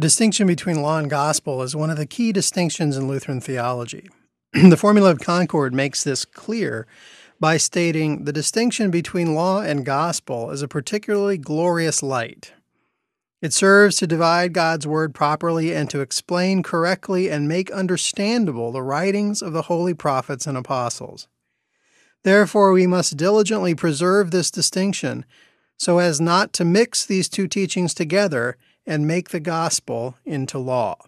distinction between law and gospel is one of the key distinctions in Lutheran theology. The Formula of Concord makes this clear by stating the distinction between law and gospel is a particularly glorious light. It serves to divide God's word properly and to explain correctly and make understandable the writings of the holy prophets and apostles. Therefore, we must diligently preserve this distinction so as not to mix these two teachings together and make the gospel into law.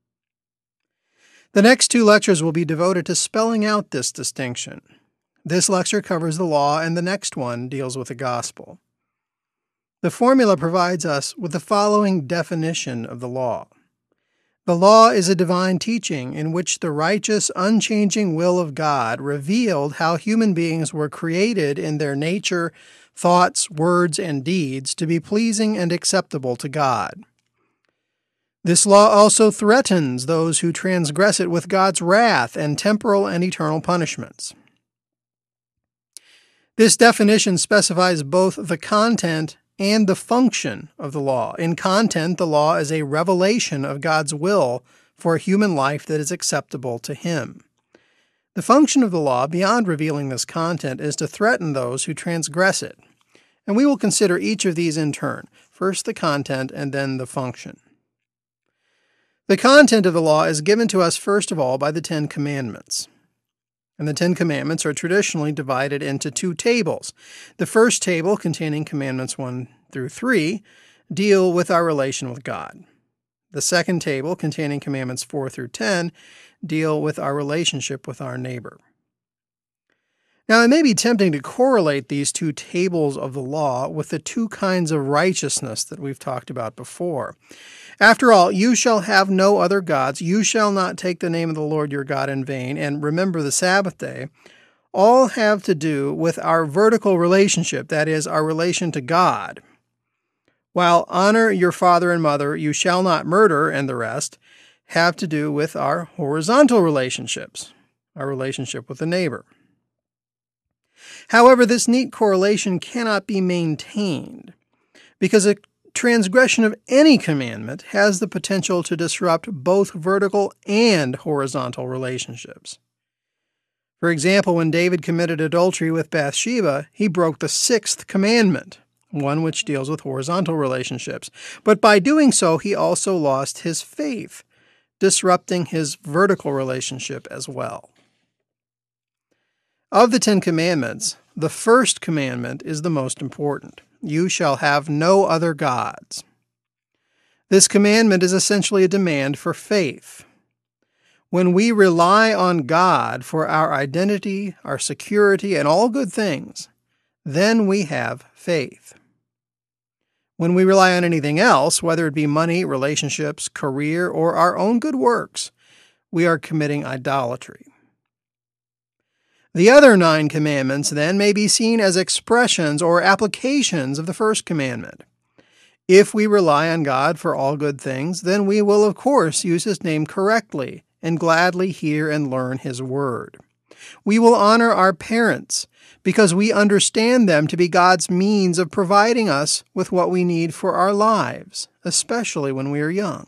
The next two lectures will be devoted to spelling out this distinction. This lecture covers the law, and the next one deals with the gospel. The formula provides us with the following definition of the law. The law is a divine teaching in which the righteous, unchanging will of God revealed how human beings were created in their nature, thoughts, words, and deeds to be pleasing and acceptable to God. This law also threatens those who transgress it with God's wrath and temporal and eternal punishments. This definition specifies both the content and the function of the law. In content, the law is a revelation of God's will for a human life that is acceptable to Him. The function of the law, beyond revealing this content, is to threaten those who transgress it. And we will consider each of these in turn, first the content and then the function. The content of the law is given to us first of all by the Ten Commandments. And the Ten Commandments are traditionally divided into two tables. The first table, containing Commandments 1 through 3, deal with our relation with God. The second table, containing Commandments 4 through 10, deal with our relationship with our neighbor. Now, it may be tempting to correlate these two tables of the law with the two kinds of righteousness that we've talked about before. After all, you shall have no other gods, you shall not take the name of the Lord your God in vain, and remember the Sabbath day, all have to do with our vertical relationship, that is, our relation to God. While honor your father and mother, you shall not murder, and the rest, have to do with our horizontal relationships, our relationship with the neighbor. However, this neat correlation cannot be maintained, because a transgression of any commandment has the potential to disrupt both vertical and horizontal relationships. For example, when David committed adultery with Bathsheba, he broke the sixth commandment, one which deals with horizontal relationships. But by doing so, he also lost his faith, disrupting his vertical relationship as well. Of the Ten Commandments, the first commandment is the most important. You shall have no other gods. This commandment is essentially a demand for faith. When we rely on God for our identity, our security, and all good things, then we have faith. When we rely on anything else, whether it be money, relationships, career, or our own good works, we are committing idolatry. The other 9 commandments, then, may be seen as expressions or applications of the first commandment. If we rely on God for all good things, then we will, of course, use His name correctly and gladly hear and learn His word. We will honor our parents because we understand them to be God's means of providing us with what we need for our lives, especially when we are young.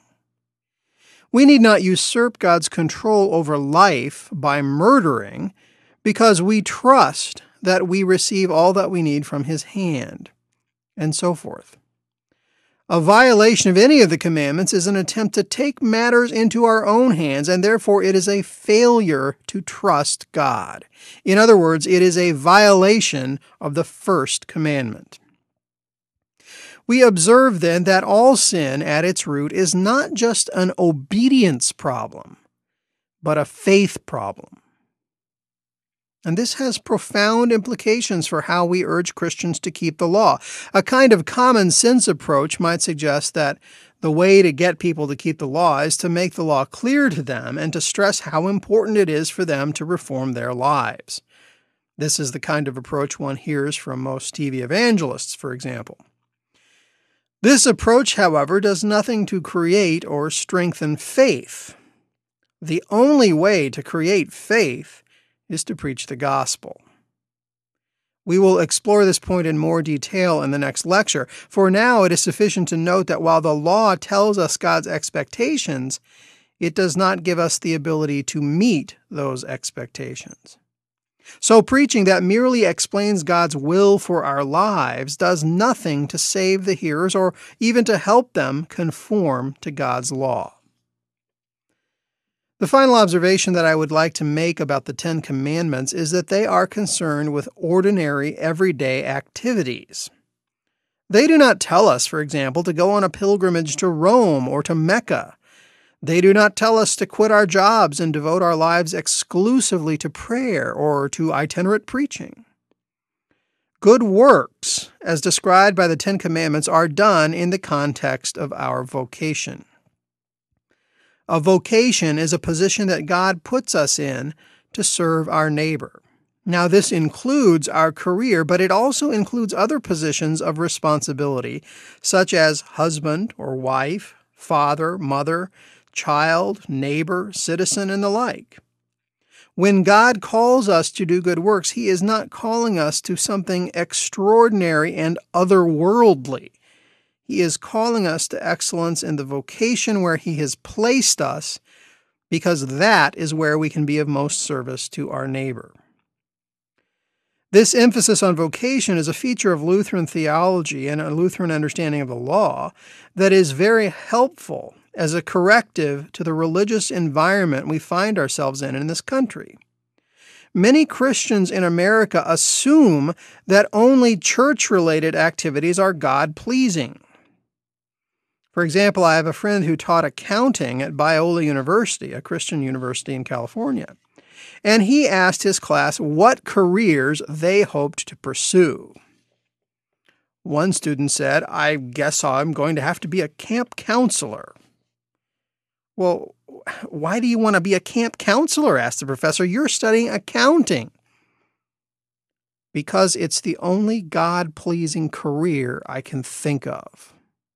We need not usurp God's control over life by murdering, because we trust that we receive all that we need from His hand, and so forth. A violation of any of the commandments is an attempt to take matters into our own hands, and therefore it is a failure to trust God. In other words, it is a violation of the first commandment. We observe then that all sin at its root is not just an obedience problem, but a faith problem. And this has profound implications for how we urge Christians to keep the law. A kind of common sense approach might suggest that the way to get people to keep the law is to make the law clear to them and to stress how important it is for them to reform their lives. This is the kind of approach one hears from most TV evangelists, for example. This approach, however, does nothing to create or strengthen faith. The only way to create faith is to preach the gospel. We will explore this point in more detail in the next lecture. For now, it is sufficient to note that while the law tells us God's expectations, it does not give us the ability to meet those expectations. So preaching that merely explains God's will for our lives does nothing to save the hearers or even to help them conform to God's law. The final observation that I would like to make about the Ten Commandments is that they are concerned with ordinary, everyday activities. They do not tell us, for example, to go on a pilgrimage to Rome or to Mecca. They do not tell us to quit our jobs and devote our lives exclusively to prayer or to itinerant preaching. Good works, as described by the Ten Commandments, are done in the context of our vocation. A vocation is a position that God puts us in to serve our neighbor. Now, this includes our career, but it also includes other positions of responsibility, such as husband or wife, father, mother, child, neighbor, citizen, and the like. When God calls us to do good works, He is not calling us to something extraordinary and otherworldly. He is calling us to excellence in the vocation where He has placed us, because that is where we can be of most service to our neighbor. This emphasis on vocation is a feature of Lutheran theology and a Lutheran understanding of the law that is very helpful as a corrective to the religious environment we find ourselves in this country. Many Christians in America assume that only church-related activities are God-pleasing. For example, I have a friend who taught accounting at Biola University, a Christian university in California, and he asked his class what careers they hoped to pursue. One student said, "I guess I'm going to have to be a camp counselor." "Well, why do you want to be a camp counselor?" asked the professor. "You're studying accounting." "Because it's the only God-pleasing career I can think of."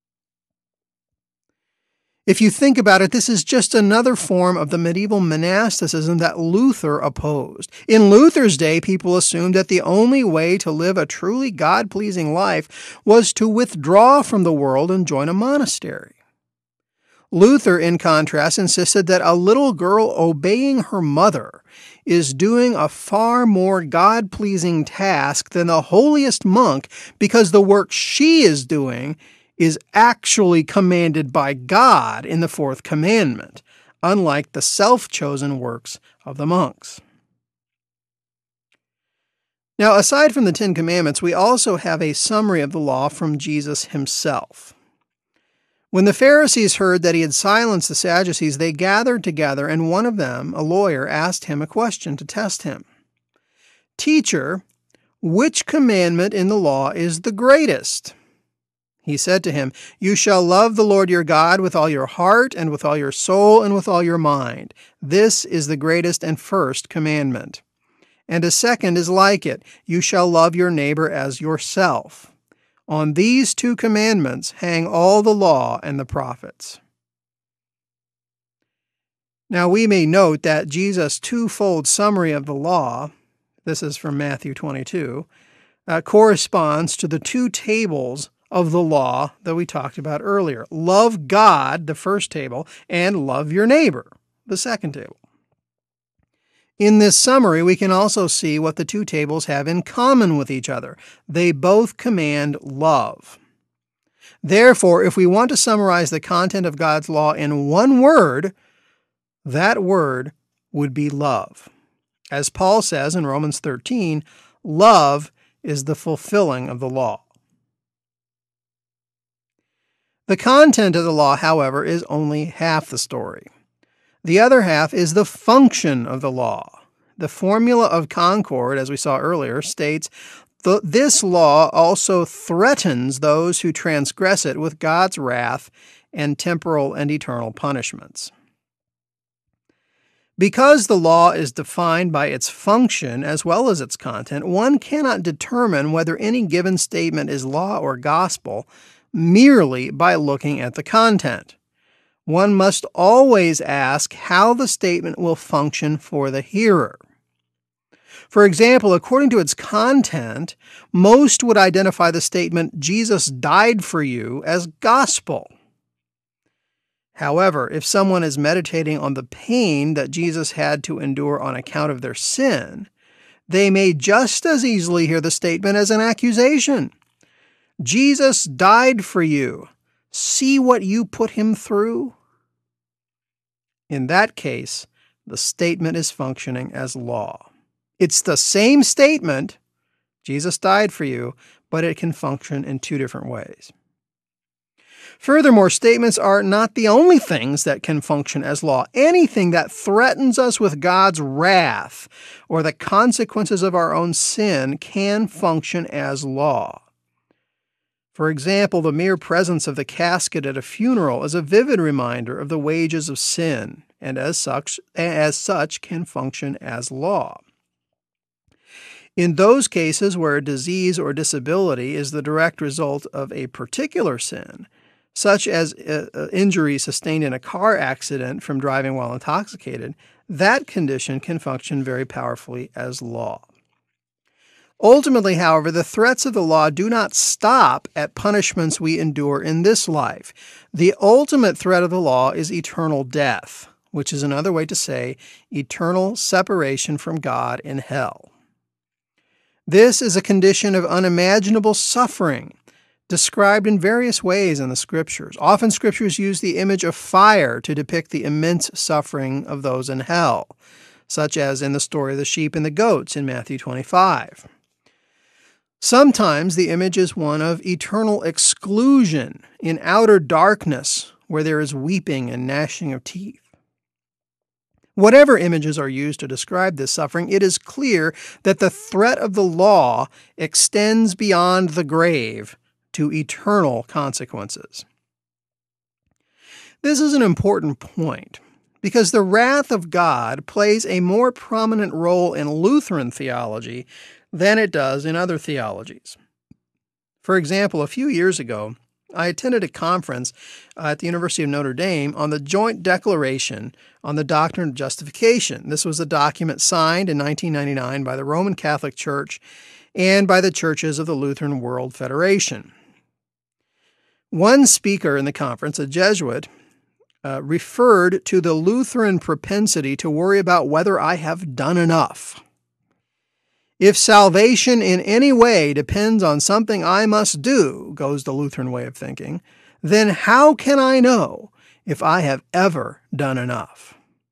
If you think about it, this is just another form of the medieval monasticism that Luther opposed. In Luther's day, people assumed that the only way to live a truly God-pleasing life was to withdraw from the world and join a monastery. Luther, in contrast, insisted that a little girl obeying her mother is doing a far more God-pleasing task than the holiest monk, because the work she is doing is actually commanded by God in the fourth commandment, unlike the self-chosen works of the monks. Now, aside from the Ten Commandments, we also have a summary of the law from Jesus himself. When the Pharisees heard that he had silenced the Sadducees, they gathered together, and one of them, a lawyer, asked him a question to test him. "Teacher, which commandment in the law is the greatest?" He said to him, "You shall love the Lord your God with all your heart and with all your soul and with all your mind. This is the greatest and first commandment. And a second is like it. You shall love your neighbor as yourself. On these two commandments hang all the law and the prophets." Now we may note that Jesus' twofold summary of the law, this is from Matthew 22, corresponds to the two tables of the law that we talked about earlier. Love God, the first table, and love your neighbor, the second table. In this summary, we can also see what the two tables have in common with each other. They both command love. Therefore, if we want to summarize the content of God's law in one word, that word would be love. As Paul says in Romans 13, love is the fulfilling of the law. The content of the law, however, is only half the story. The other half is the function of the law. The formula of Concord, as we saw earlier, states, "This law also threatens those who transgress it with God's wrath and temporal and eternal punishments." Because the law is defined by its function as well as its content, one cannot determine whether any given statement is law or gospel merely by looking at the content. One must always ask how the statement will function for the hearer. For example, according to its content, most would identify the statement, "Jesus died for you," as gospel. However, if someone is meditating on the pain that Jesus had to endure on account of their sin, they may just as easily hear the statement as an accusation. "Jesus died for you. See what you put him through?" In that case, the statement is functioning as law. It's the same statement, "Jesus died for you," but it can function in two different ways. Furthermore, statements are not the only things that can function as law. Anything that threatens us with God's wrath or the consequences of our own sin can function as law. For example, the mere presence of the casket at a funeral is a vivid reminder of the wages of sin, and as such can function as law. In those cases where disease or disability is the direct result of a particular sin, such as injury sustained in a car accident from driving while intoxicated, that condition can function very powerfully as law. Ultimately, however, the threats of the law do not stop at punishments we endure in this life. The ultimate threat of the law is eternal death, which is another way to say eternal separation from God in hell. This is a condition of unimaginable suffering, described in various ways in the Scriptures. Often Scriptures use the image of fire to depict the immense suffering of those in hell, such as in the story of the sheep and the goats in Matthew 25. Sometimes the image is one of eternal exclusion in outer darkness, where there is weeping and gnashing of teeth. Whatever images are used to describe this suffering, it is clear that the threat of the law extends beyond the grave to eternal consequences. This is an important point because the wrath of God plays a more prominent role in Lutheran theology than it does in other theologies. For example, a few years ago, I attended a conference at the University of Notre Dame on the Joint Declaration on the Doctrine of Justification. This was a document signed in 1999 by the Roman Catholic Church and by the churches of the Lutheran World Federation. One speaker in the conference, a Jesuit, referred to the Lutheran propensity to worry about whether I have done enough. If salvation in any way depends on something I must do, goes the Lutheran way of thinking, then how can I know if I have ever done enough?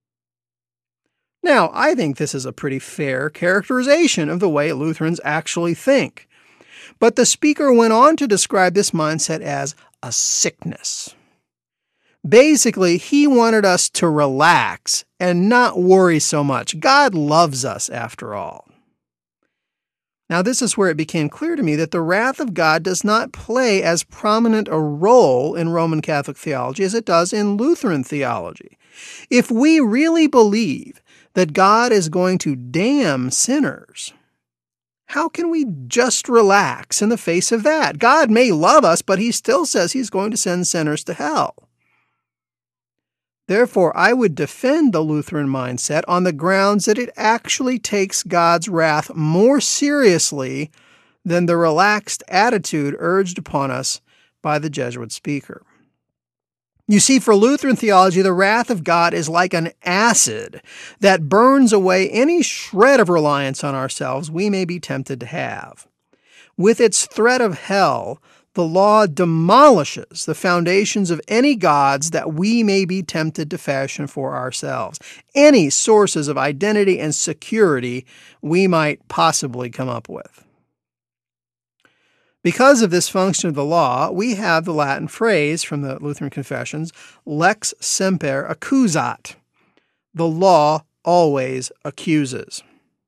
Now, I think this is a pretty fair characterization of the way Lutherans actually think. But the speaker went on to describe this mindset as a sickness. Basically, he wanted us to relax and not worry so much. God loves us after all. Now, this is where it became clear to me that the wrath of God does not play as prominent a role in Roman Catholic theology as it does in Lutheran theology. If we really believe that God is going to damn sinners, how can we just relax in the face of that? God may love us, but he still says he's going to send sinners to hell. Therefore, I would defend the Lutheran mindset on the grounds that it actually takes God's wrath more seriously than the relaxed attitude urged upon us by the Jesuit speaker. You see, for Lutheran theology, the wrath of God is like an acid that burns away any shred of reliance on ourselves we may be tempted to have. With its threat of hell, the law demolishes the foundations of any gods that we may be tempted to fashion for ourselves, any sources of identity and security we might possibly come up with. Because of this function of the law, we have the Latin phrase from the Lutheran Confessions, lex semper accusat. The law always accuses.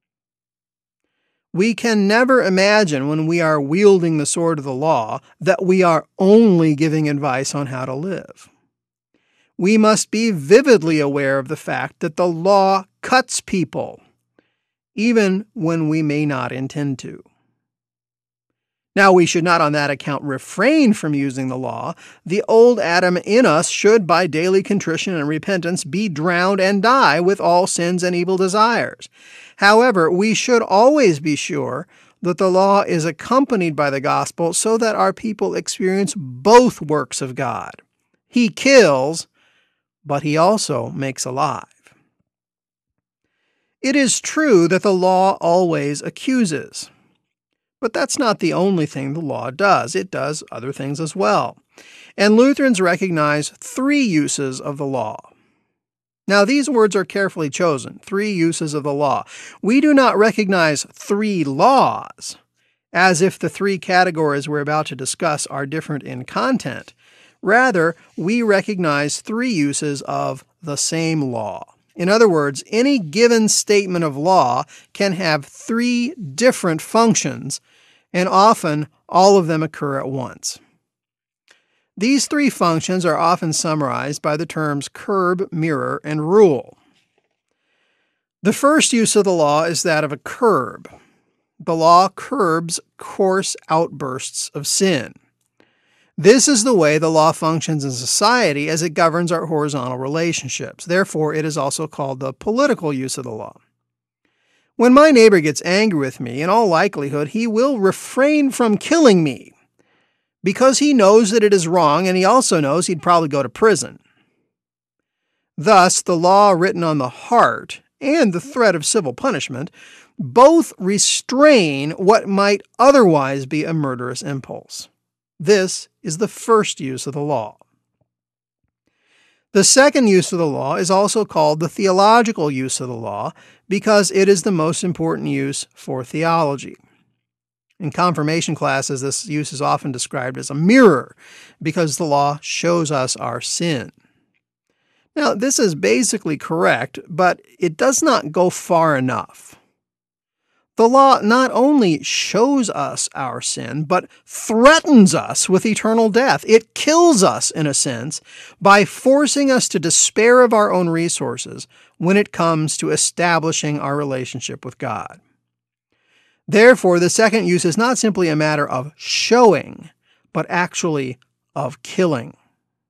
We can never imagine when we are wielding the sword of the law that we are only giving advice on how to live. We must be vividly aware of the fact that the law cuts people, even when we may not intend to. Now, we should not on that account refrain from using the law. The old Adam in us should, by daily contrition and repentance, be drowned and die with all sins and evil desires. However, we should always be sure that the law is accompanied by the gospel so that our people experience both works of God. He kills, but he also makes alive. It is true that the law always accuses. But that's not the only thing the law does. It does other things as well. And Lutherans recognize three uses of the law. Now, these words are carefully chosen, three uses of the law. We do not recognize three laws, as if the three categories we're about to discuss are different in content. Rather, we recognize three uses of the same law. In other words, any given statement of law can have three different functions, and often all of them occur at once. These three functions are often summarized by the terms curb, mirror, and rule. The first use of the law is that of a curb. The law curbs coarse outbursts of sin. This is the way the law functions in society as it governs our horizontal relationships. Therefore, it is also called the political use of the law. When my neighbor gets angry with me, in all likelihood, he will refrain from killing me because he knows that it is wrong, and he also knows he'd probably go to prison. Thus, the law written on the heart and the threat of civil punishment both restrain what might otherwise be a murderous impulse. This is the first use of the law. The second use of the law is also called the theological use of the law because it is the most important use for theology. In confirmation classes, this use is often described as a mirror because the law shows us our sin. Now, this is basically correct, but it does not go far enough. The law not only shows us our sin, but threatens us with eternal death. It kills us, in a sense, by forcing us to despair of our own resources when it comes to establishing our relationship with God. Therefore, the second use is not simply a matter of showing, but actually of killing.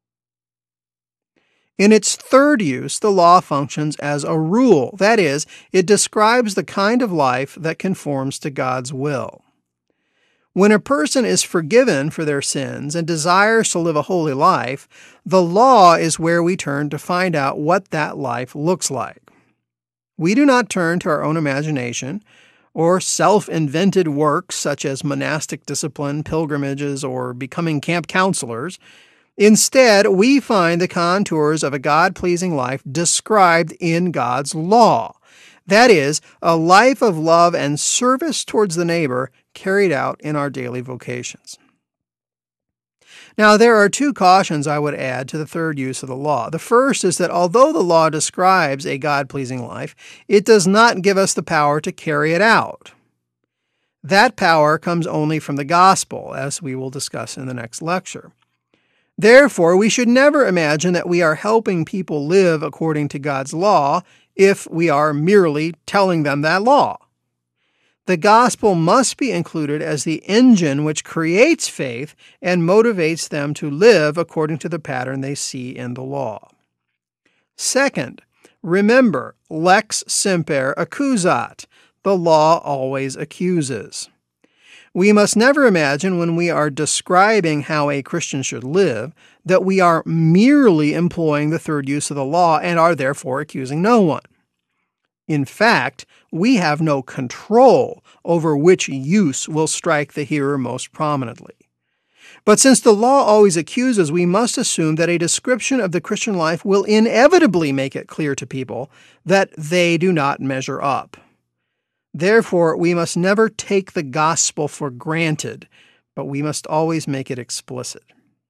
In its third use, the law functions as a rule. That is, it describes the kind of life that conforms to God's will. When a person is forgiven for their sins and desires to live a holy life, the law is where we turn to find out what that life looks like. We do not turn to our own imagination or self-invented works such as monastic discipline, pilgrimages, or becoming camp counselors. Instead, we find the contours of a God-pleasing life described in God's law. That is, a life of love and service towards the neighbor carried out in our daily vocations. Now, there are two cautions I would add to the third use of the law. The first is that although the law describes a God-pleasing life, it does not give us the power to carry it out. That power comes only from the gospel, as we will discuss in the next lecture. Therefore, we should never imagine that we are helping people live according to God's law if we are merely telling them that law. The gospel must be included as the engine which creates faith and motivates them to live according to the pattern they see in the law. Second, remember, lex semper accusat. The law always accuses. We must never imagine when we are describing how a Christian should live that we are merely employing the third use of the law and are therefore accusing no one. In fact, we have no control over which use will strike the hearer most prominently. But since the law always accuses, we must assume that a description of the Christian life will inevitably make it clear to people that they do not measure up. Therefore, we must never take the gospel for granted, but we must always make it explicit.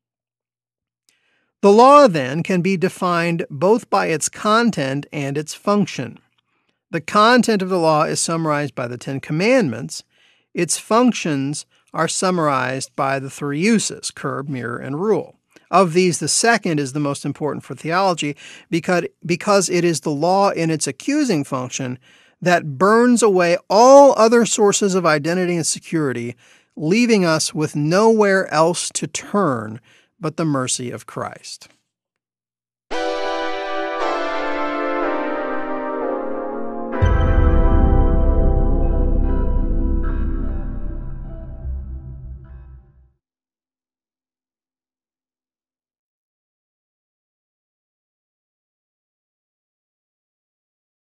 The law, then, can be defined both by its content and its function. The content of the law is summarized by the Ten Commandments. Its functions are summarized by the three uses, curb, mirror, and rule. Of these, the second is the most important for theology because it is the law in its accusing function that burns away all other sources of identity and security, leaving us with nowhere else to turn but the mercy of Christ.